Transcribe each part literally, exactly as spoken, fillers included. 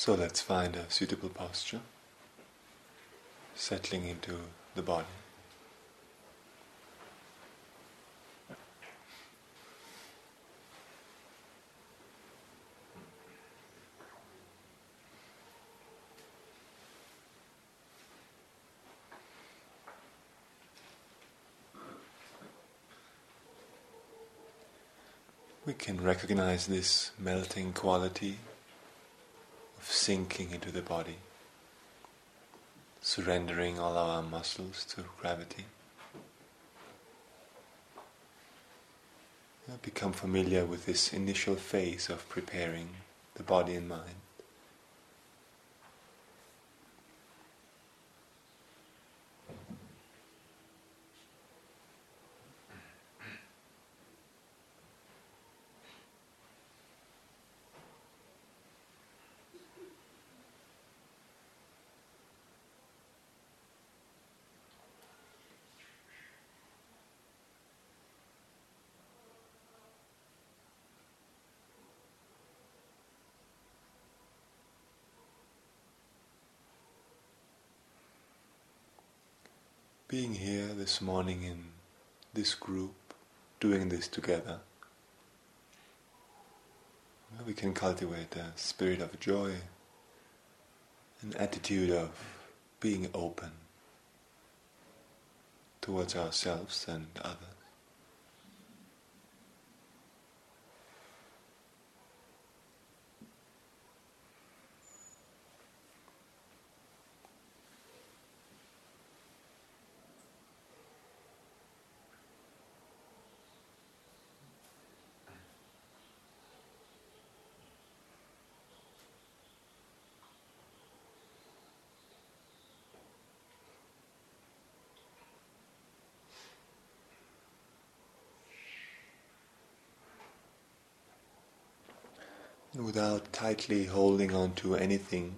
So let's find a suitable posture, settling into the body. We can recognize this melting quality of sinking into the body, surrendering all our muscles to gravity. Become familiar with this initial phase of preparing the body and mind. Being here this morning in this group, doing this together, we can cultivate a spirit of joy, an attitude of being open towards ourselves and others. Without tightly holding on to anything,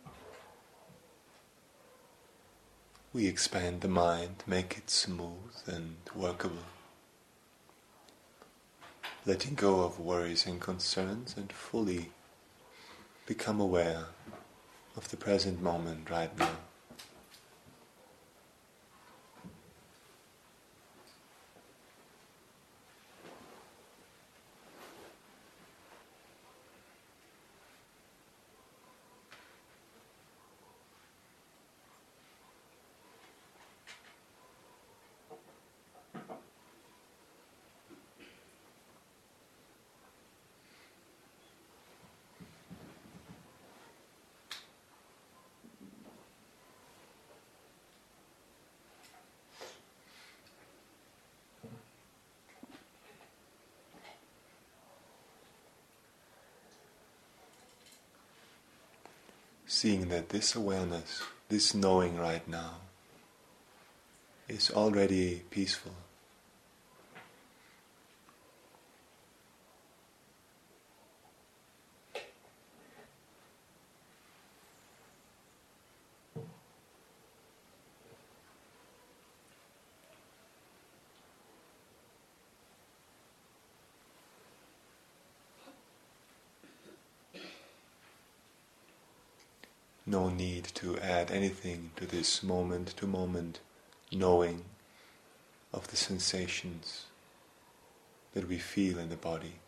we expand the mind, make it smooth and workable, letting go of worries and concerns and fully become aware of the present moment right now. Seeing that this awareness, this knowing right now, is already peaceful. No need to add anything to this moment-to-moment knowing of the sensations that we feel in the body.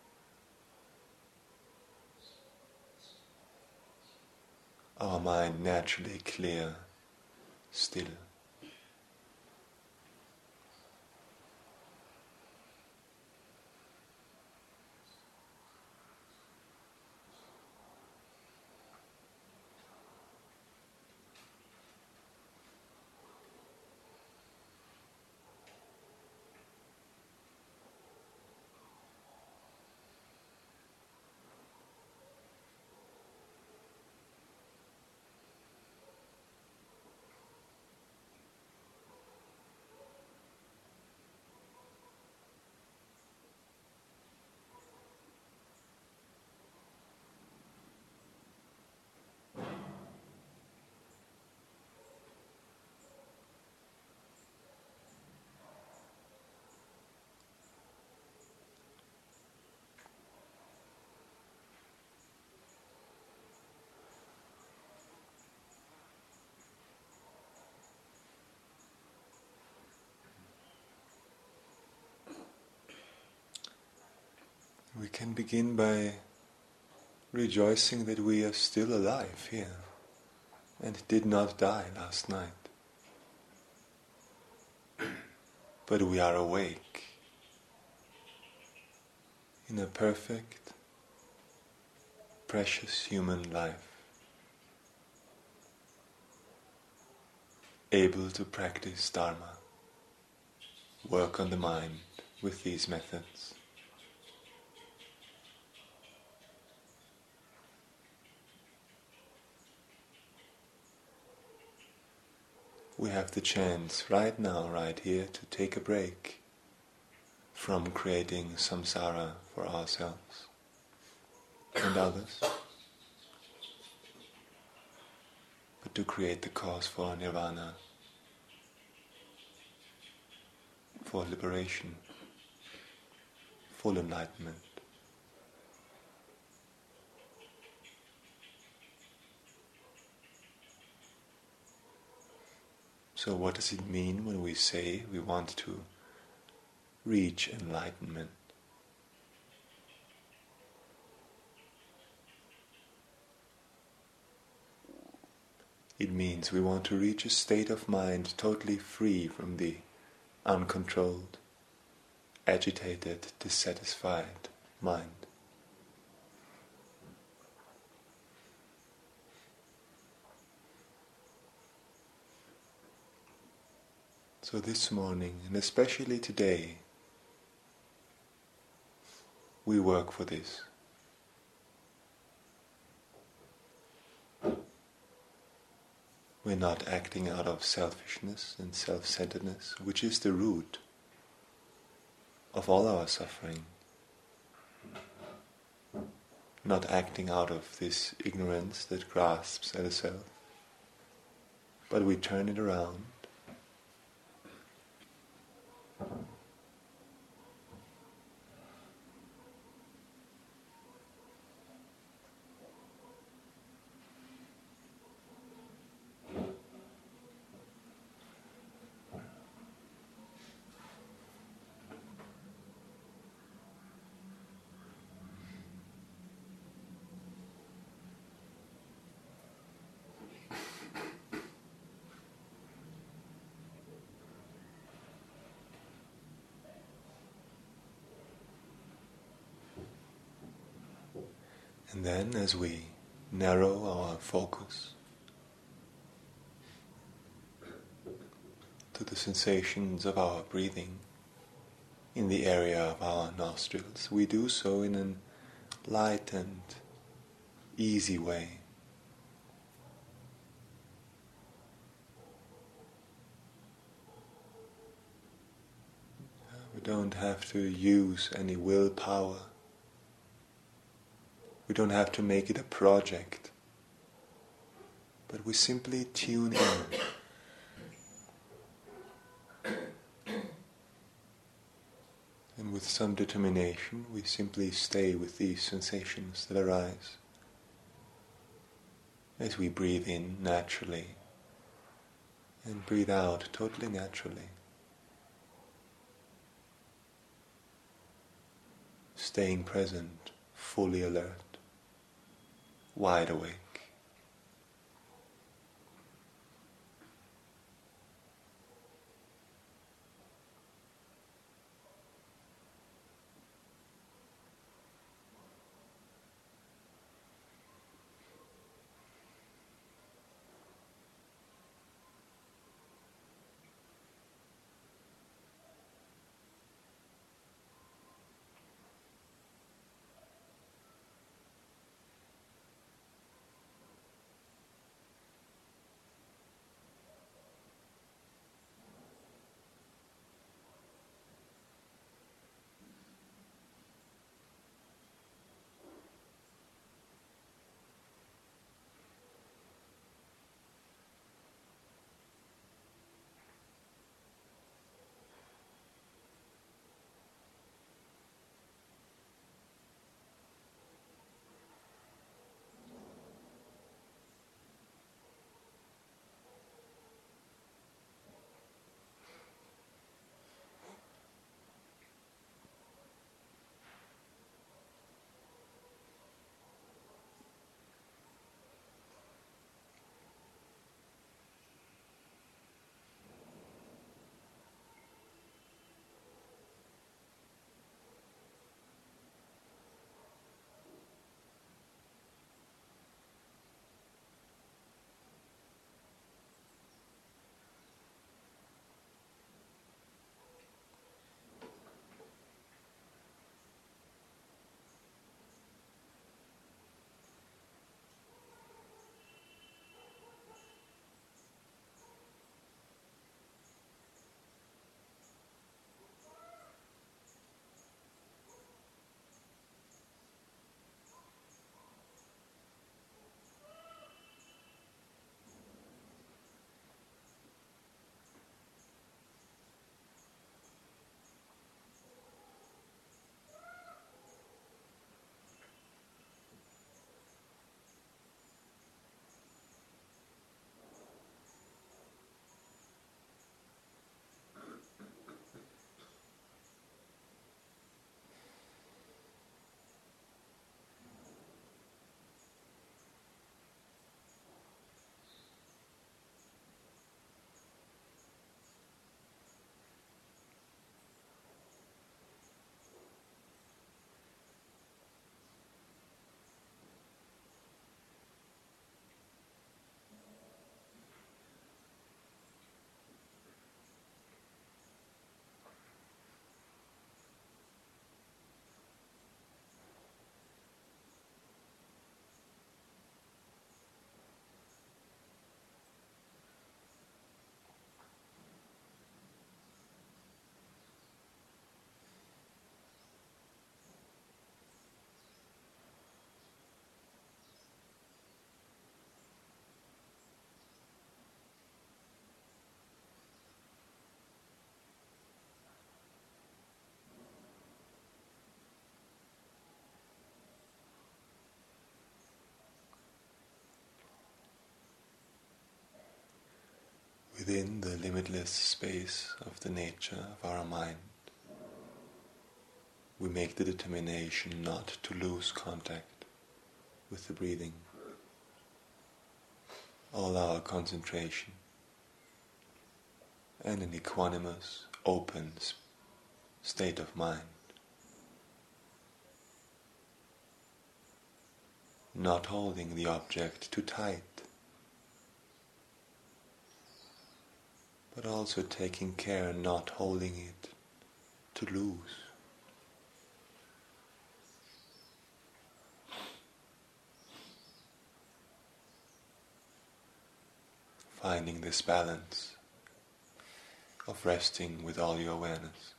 Our mind naturally clear, still. we can begin by rejoicing that we are still alive here and did not die last night. But we are awake in a perfect, precious human life, able to practice Dharma, work on the mind with these methods. We have the chance right now, right here, to take a break from creating samsara for ourselves and others, but to create the cause for nirvana, for liberation, full enlightenment. So what does it mean when we say we want to reach enlightenment? It means we want to reach a state of mind totally free from the uncontrolled, agitated, dissatisfied mind. So this morning, and especially today, we work for this. We're not acting out of selfishness and self-centeredness, which is the root of all our suffering. Not acting out of this ignorance that grasps at a self, but we turn it around. And then as we narrow our focus to the sensations of our breathing in the area of our nostrils, we do so in a light and easy way. We don't have to use any willpower. We don't have to make it a project, but we simply tune in. And with some determination, we simply stay with these sensations that arise as we breathe in naturally and breathe out totally naturally. Staying present, fully alert, wide awake. within the limitless space of the nature of our mind, we make the determination not to lose contact with the breathing. All our concentration and an equanimous, open state of mind, not holding the object too tight, but also taking care not holding it too loose. Finding this balance of resting with all your awareness.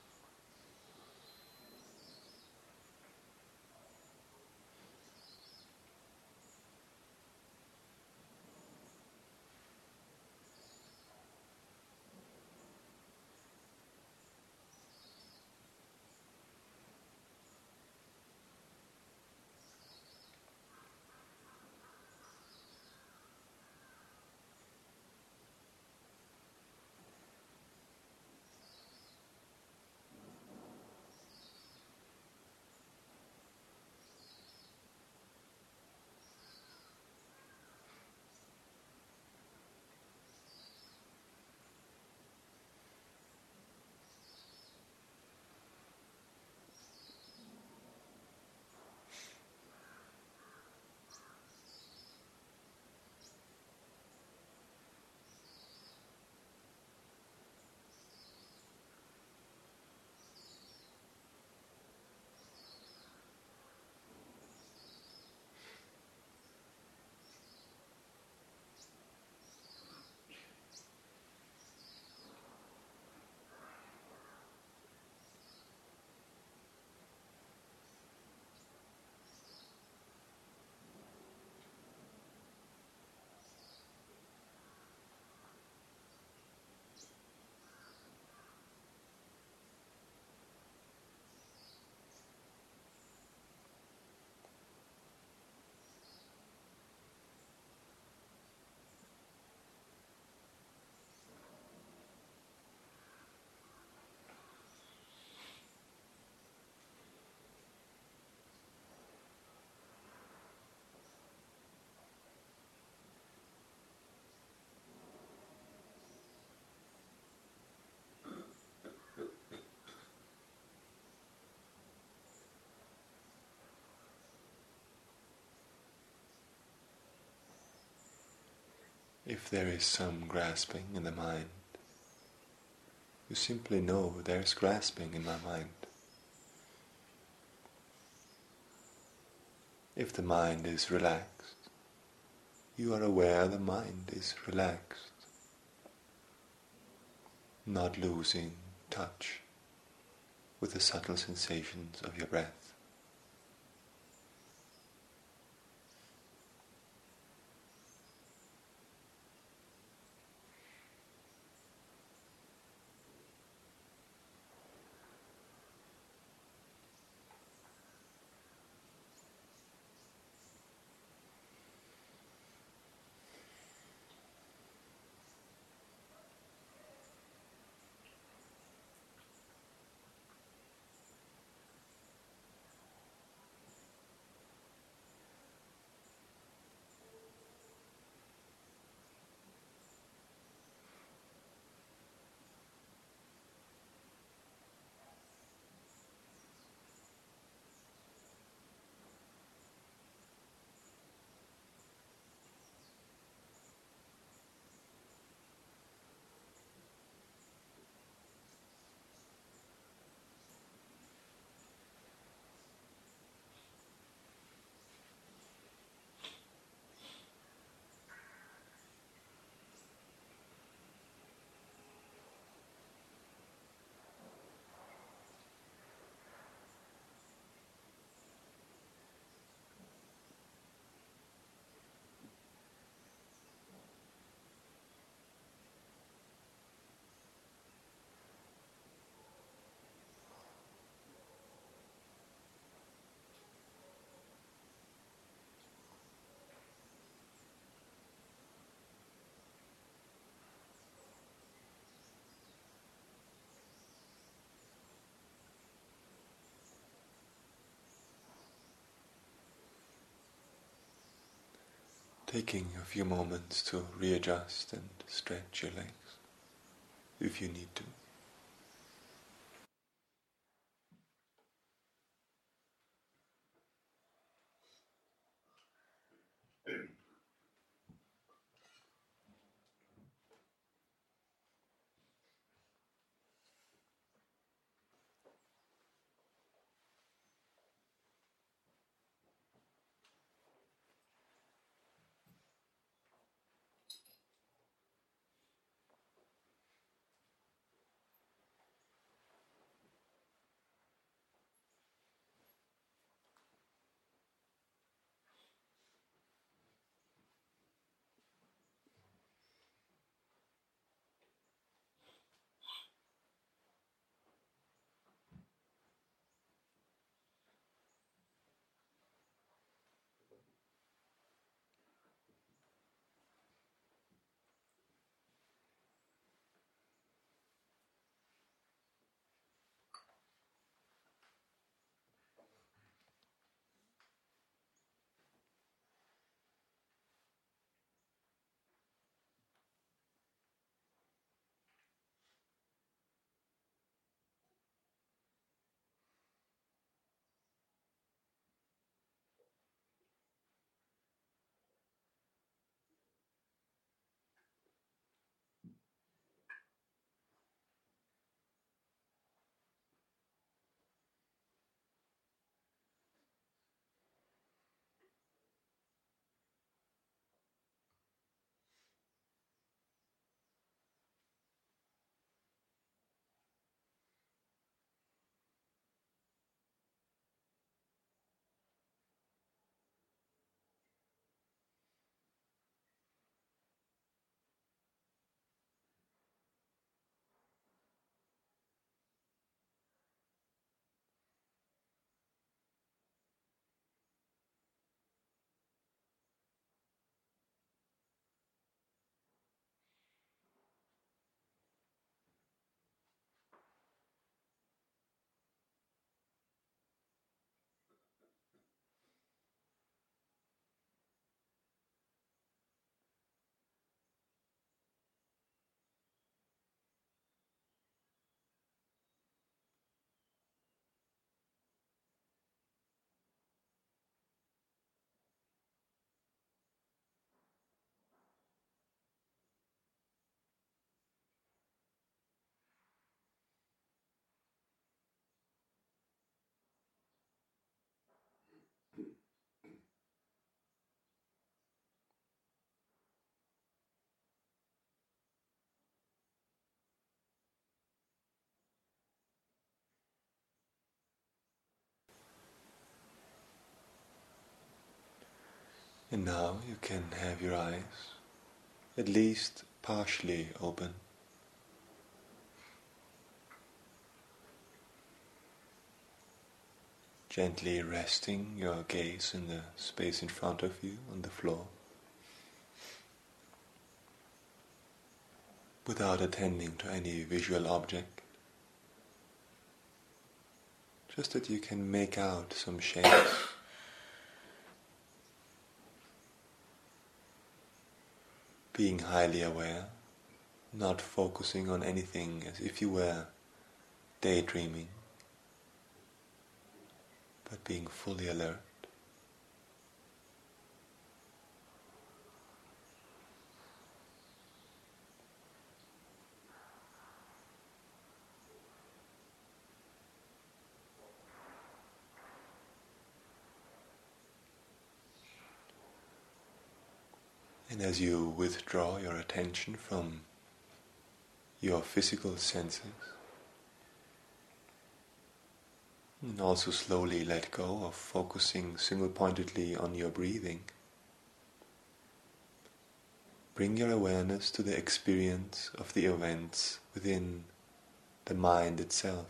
If there is some grasping in the mind, you simply know there's grasping in my mind. If the mind is relaxed, you are aware the mind is relaxed, not losing touch with the subtle sensations of your breath. taking a few moments to readjust and stretch your legs if you need to. And now you can have your eyes at least partially open. Gently resting your gaze in the space in front of you on the floor, without attending to any visual object, just that you can make out some shapes. Being highly aware, not focusing on anything as if you were daydreaming, but being fully alert. And as you withdraw your attention from your physical senses, and also slowly let go of focusing single-pointedly on your breathing, bring your awareness to the experience of the events within the mind itself.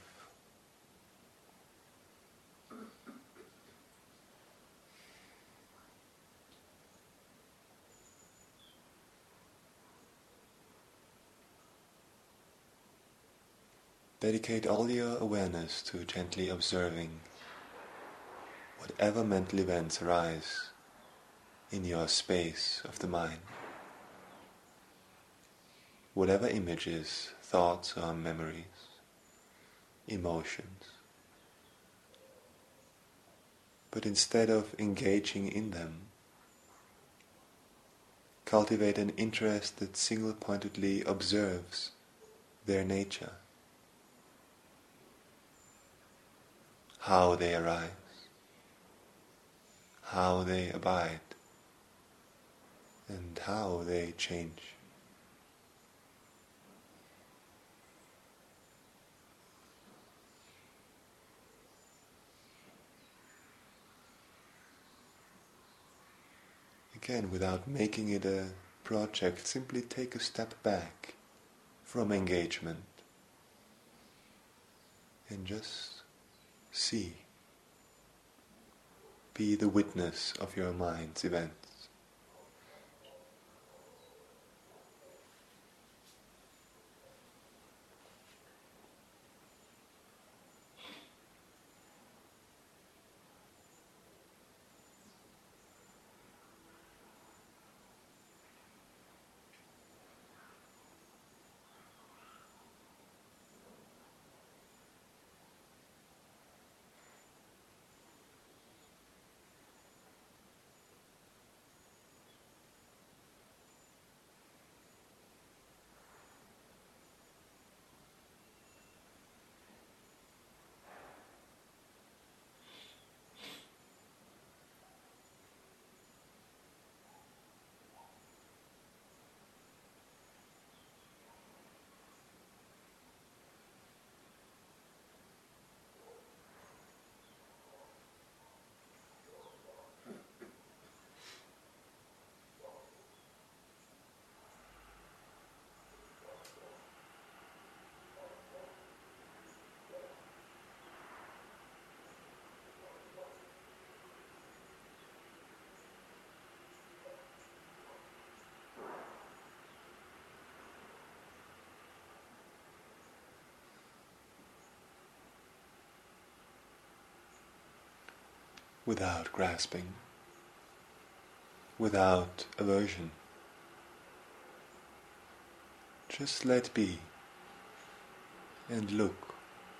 Dedicate all your awareness to gently observing whatever mental events arise in your space of the mind. Whatever images, thoughts or memories, emotions. But instead of engaging in them, cultivate an interest that single-pointedly observes their nature, how they arise, how they abide, and how they change. Again, without making it a project, simply take a step back from engagement and just see. Be the witness of your mind's events. Without grasping, without aversion. Just let be and look.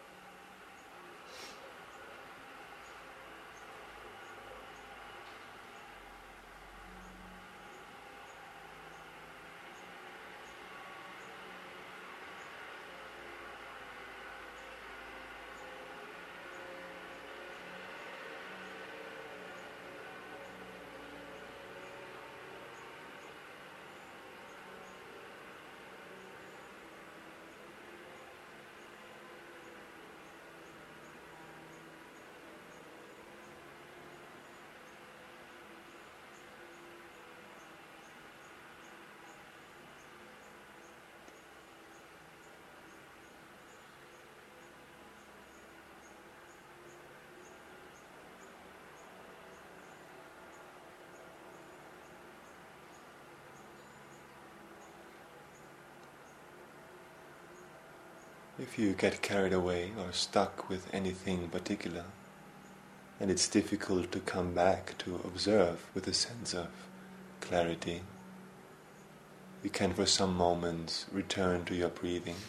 If you get carried away or stuck with anything particular, and it's difficult to come back to observe with a sense of clarity, you can for some moments return to your breathing,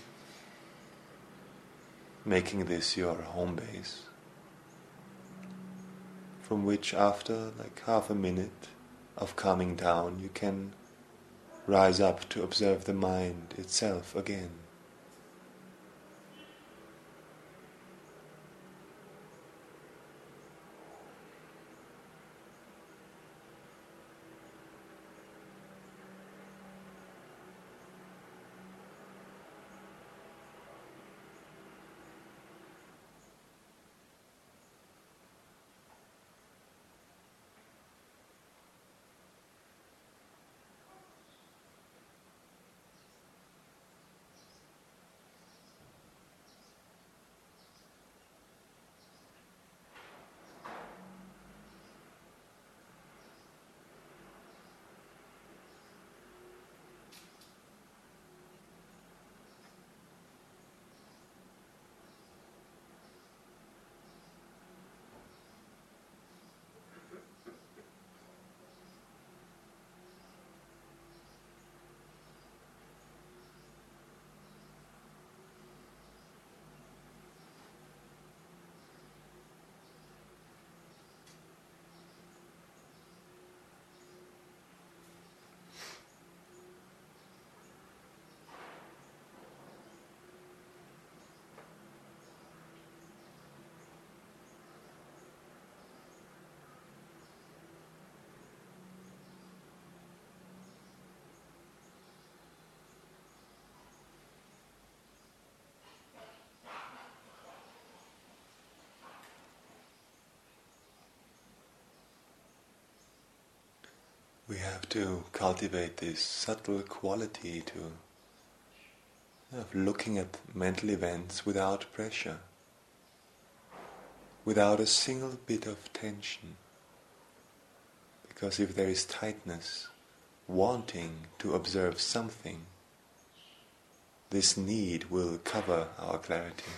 making this your home base, from which after like half a minute of calming down you can rise up to observe the mind itself again. We have to cultivate this subtle quality to of looking at mental events without pressure, without a single bit of tension. Because if there is tightness, wanting to observe something, this need will cover our clarity.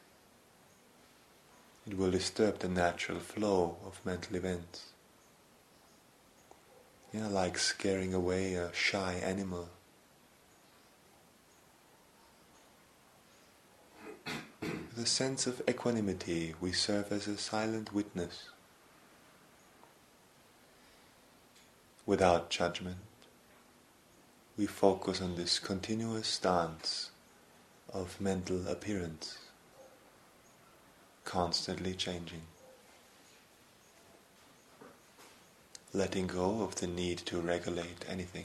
It will disturb the natural flow of mental events. You know, like scaring away a shy animal. With a sense of equanimity, we serve as a silent witness. Without judgment, we focus on this continuous dance of mental appearance, constantly changing. Letting go of the need to regulate anything.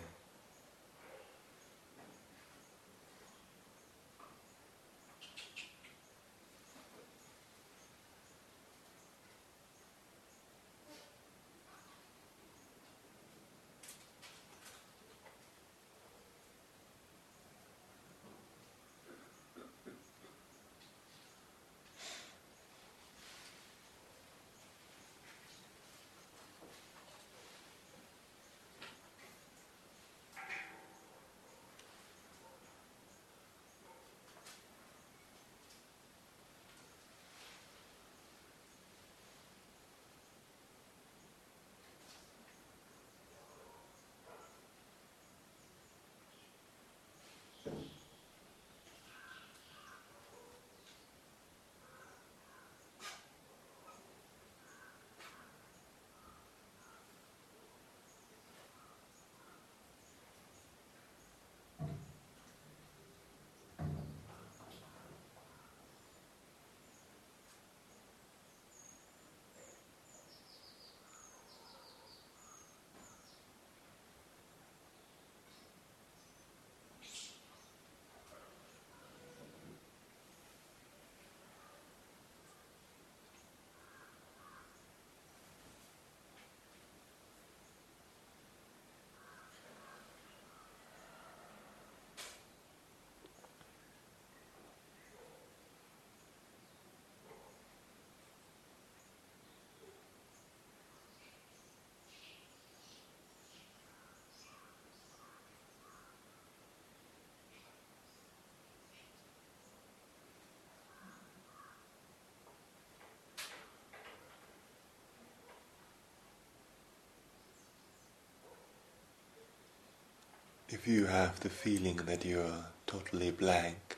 If you have the feeling that you are totally blank,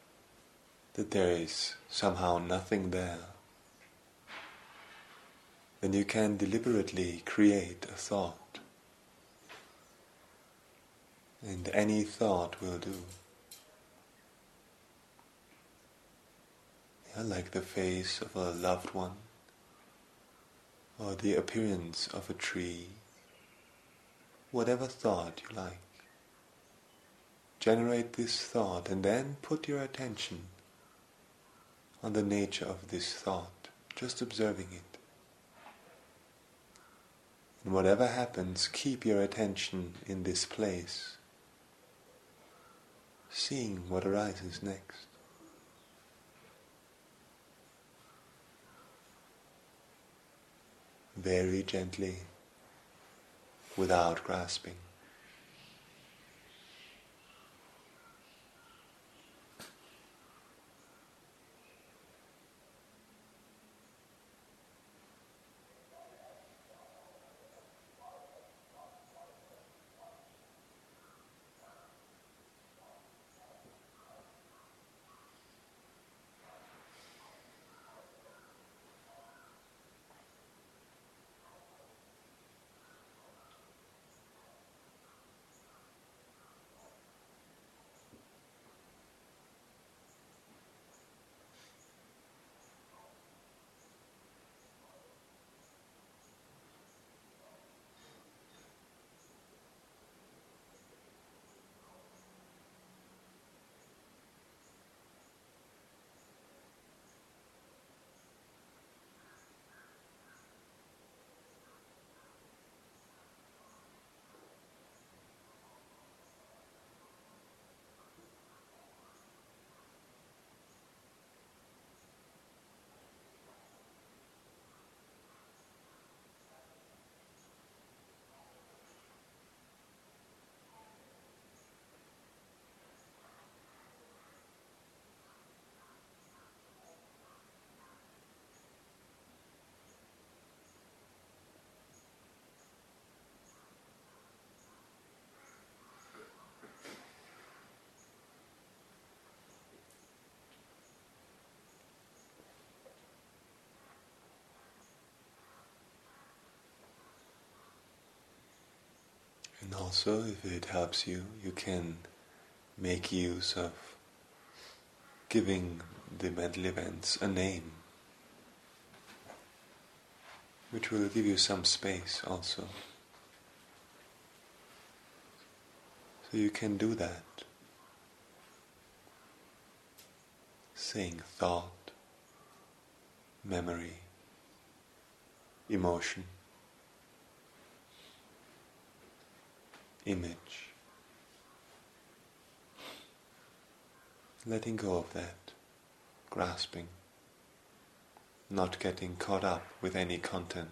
that there is somehow nothing there, then you can deliberately create a thought. And any thought will do. Yeah, like the face of a loved one, or the appearance of a tree, whatever thought you like. Generate this thought and then put your attention on the nature of this thought, just observing it. And whatever happens, keep your attention in this place, seeing what arises next. Very gently, without grasping. also, if it helps you, you can make use of giving the mental events a name, which will give you some space also. So you can do that, saying thought, memory, emotion, image, letting go of that, grasping, not getting caught up with any content.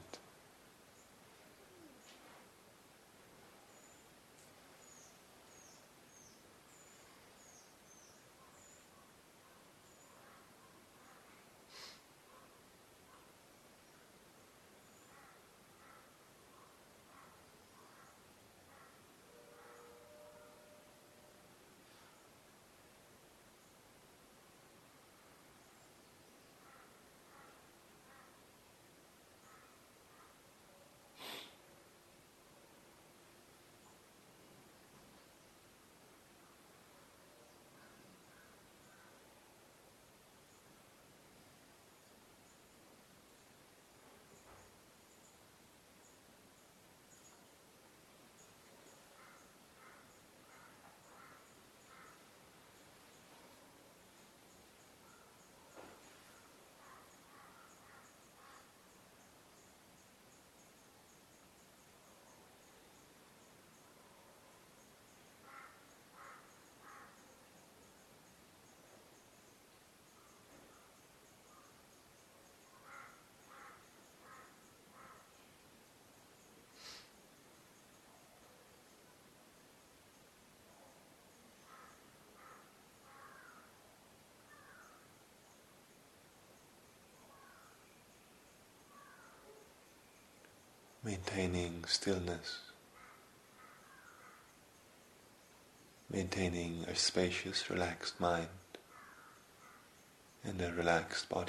Maintaining stillness, maintaining a spacious, relaxed mind and a relaxed body.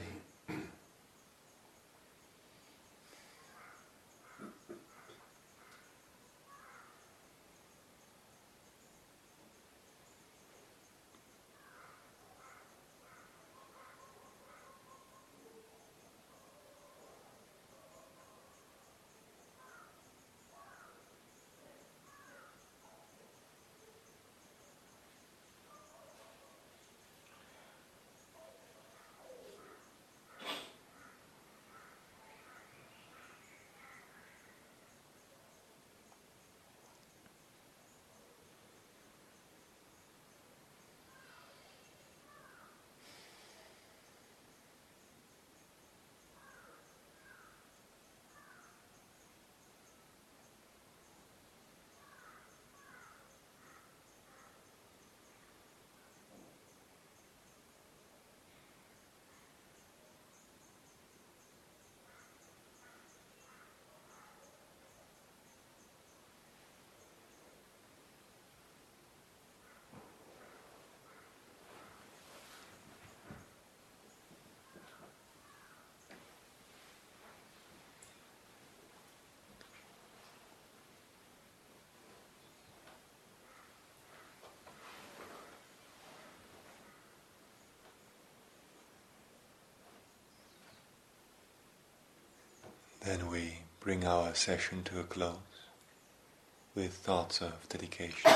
Then we bring our session to a close with thoughts of dedication.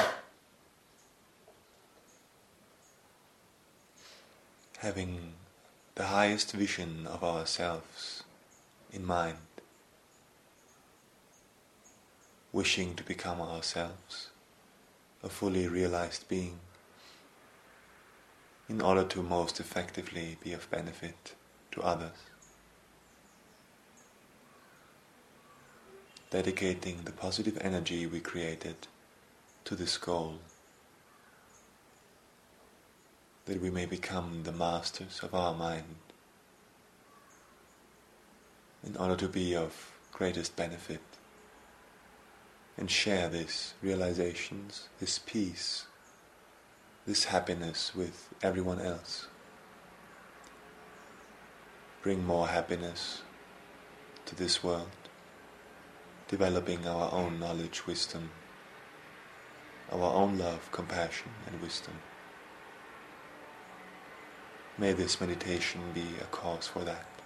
Having the highest vision of ourselves in mind, wishing to become ourselves, a fully realized being, in order to most effectively be of benefit to others. Dedicating the positive energy we created to this goal, that we may become the masters of our mind, in order to be of greatest benefit and share this realizations, this peace, this happiness with everyone else. Bring more happiness to this world, developing our own knowledge, wisdom, our own love, compassion and wisdom. May this meditation be a cause for that.